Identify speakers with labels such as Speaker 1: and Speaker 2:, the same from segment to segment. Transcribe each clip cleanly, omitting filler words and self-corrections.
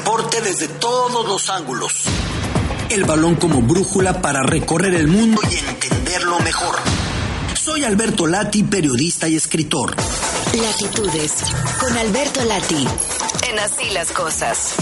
Speaker 1: deporte desde todos los ángulos. El balón como brújula para recorrer el mundo y entenderlo mejor. Soy Alberto Lati, periodista y escritor.
Speaker 2: Latitudes, con Alberto Lati, en Así las Cosas.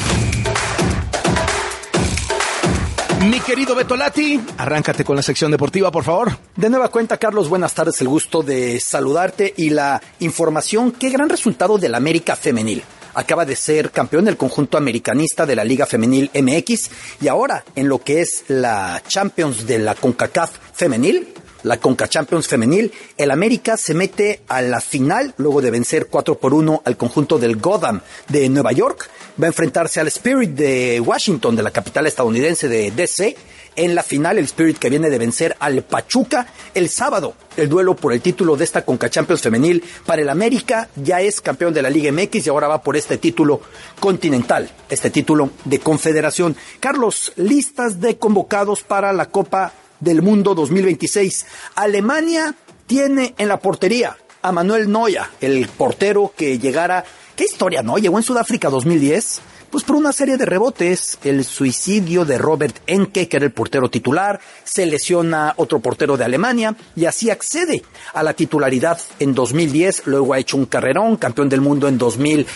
Speaker 3: Mi querido Beto Lati, arráncate con la sección deportiva, por favor.
Speaker 4: De nueva cuenta, Carlos, buenas tardes, el gusto de saludarte y la información. Qué gran resultado del América Femenil. Acaba de ser campeón del conjunto americanista de la Liga Femenil MX y ahora en lo que es la Champions de la CONCACAF Femenil, la Conca Champions Femenil, el América se mete a la final luego de vencer 4-1 al conjunto del Gotham de Nueva York. Va a enfrentarse al Spirit de Washington, de la capital estadounidense de DC. En la final, el Spirit que viene de vencer al Pachuca el sábado. El duelo por el título de esta Conca Champions Femenil para el América. Ya es campeón de la Liga MX y ahora va por este título continental, este título de confederación. Carlos, listas de convocados para la Copa del Mundo 2026. Alemania tiene en la portería a Manuel Neuer, el portero que llegara... ¿Qué historia, no? Llegó en Sudáfrica 2010... pues por una serie de rebotes, el suicidio de Robert Enke, que era el portero titular, se lesiona otro portero de Alemania y así accede a la titularidad en 2010, luego ha hecho un carrerón, campeón del mundo en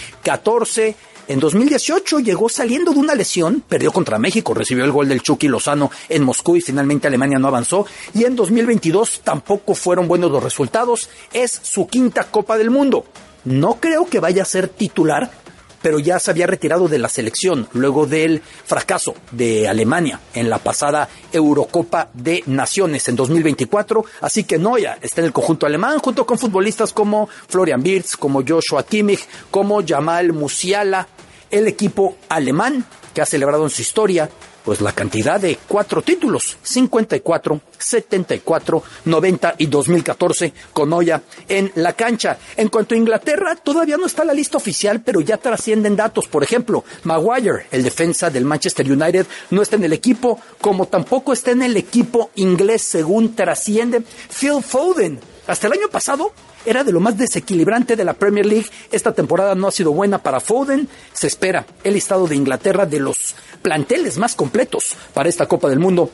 Speaker 4: 2014, en 2018 llegó saliendo de una lesión, perdió contra México, recibió el gol del Chucky Lozano en Moscú y finalmente Alemania no avanzó, y en 2022 tampoco fueron buenos los resultados, es su quinta Copa del Mundo, no creo que vaya a ser titular, pero ya se había retirado de la selección luego del fracaso de Alemania en la pasada Eurocopa de Naciones en 2024, así que Neuer está en el conjunto alemán junto con futbolistas como Florian Wirtz, como Joshua Kimmich, como Jamal Musiala, el equipo alemán que ha celebrado en su historia pues la cantidad de 4 títulos, 54, 74, 90 y 2014 con Neuer en la cancha. En cuanto a Inglaterra, todavía no está la lista oficial, pero ya trascienden datos. Por ejemplo, Maguire, el defensa del Manchester United, no está en el equipo, como tampoco está en el equipo inglés, según trasciende. Phil Foden, hasta el año pasado, era de lo más desequilibrante de la Premier League. Esta temporada no ha sido buena para Foden. Se espera el listado de Inglaterra de los planteles más completos para esta Copa del Mundo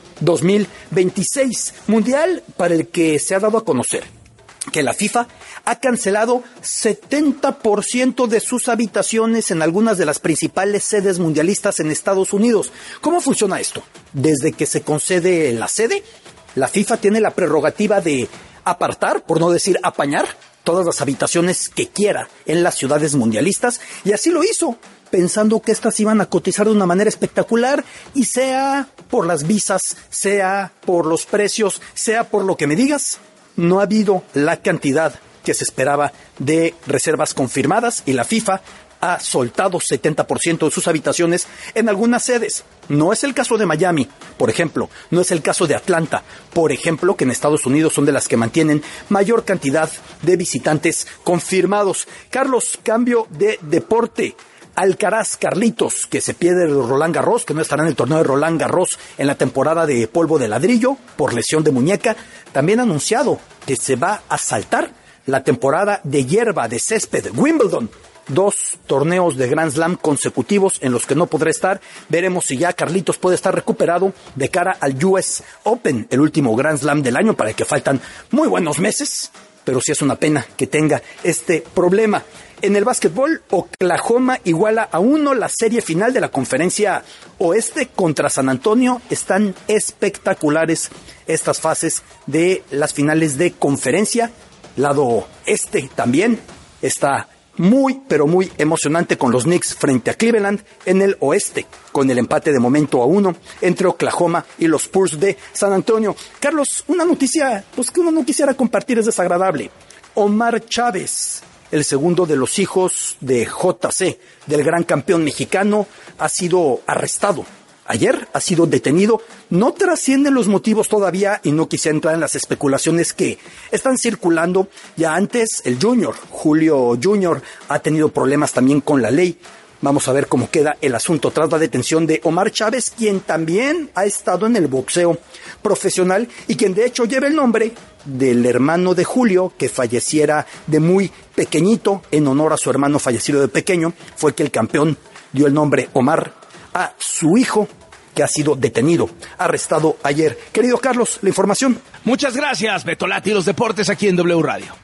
Speaker 4: 2026. Mundial para el que se ha dado a conocer que la FIFA ha cancelado 70% de sus habitaciones en algunas de las principales sedes mundialistas en Estados Unidos. ¿Cómo funciona esto? Desde que se concede la sede, la FIFA tiene la prerrogativa de apartar, por no decir apañar, todas las habitaciones que quiera en las ciudades mundialistas, y así lo hizo, pensando que estas iban a cotizar de una manera espectacular, y sea por las visas, sea por los precios, sea por lo que me digas, no ha habido la cantidad que se esperaba de reservas confirmadas, y la FIFA ha soltado 70% de sus habitaciones en algunas sedes. No es el caso de Miami, por ejemplo, no es el caso de Atlanta, por ejemplo, que en Estados Unidos son de las que mantienen mayor cantidad de visitantes confirmados. Carlos, cambio de deporte. Alcaraz, Carlitos, que se pierde de Roland Garros, que no estará en el torneo de Roland Garros en la temporada de polvo de ladrillo por lesión de muñeca, también ha anunciado que se va a saltar la temporada de hierba, de césped, Wimbledon. 2 torneos de Grand Slam consecutivos en los que no podrá estar. Veremos si ya Carlitos puede estar recuperado de cara al US Open, el último Grand Slam del año, para el que faltan muy buenos meses, pero sí es una pena que tenga este problema. En el básquetbol, Oklahoma iguala a 1 la serie final de la Conferencia Oeste contra San Antonio. Están espectaculares estas fases de las finales de conferencia. Lado este también está muy, pero muy emocionante con los Knicks frente a Cleveland en el oeste, con el empate de momento a 1 entre Oklahoma y los Spurs de San Antonio. Carlos, una noticia pues que uno no quisiera compartir, es desagradable. Omar Chávez, el segundo de los hijos de JC, del gran campeón mexicano, ha sido arrestado. Ayer ha sido detenido. No trascienden los motivos todavía y no quisiera entrar en las especulaciones que están circulando. Ya antes el Julio Junior, ha tenido problemas también con la ley. Vamos a ver cómo queda el asunto tras la detención de Omar Chávez, quien también ha estado en el boxeo profesional y quien de hecho lleva el nombre del hermano de Julio, que falleciera de muy pequeñito. En honor a su hermano fallecido de pequeño, fue que el campeón dio el nombre Omar a su hijo, que ha sido detenido, arrestado ayer. Querido Carlos, la información.
Speaker 3: Muchas gracias, Beto Lati, los deportes aquí en W Radio.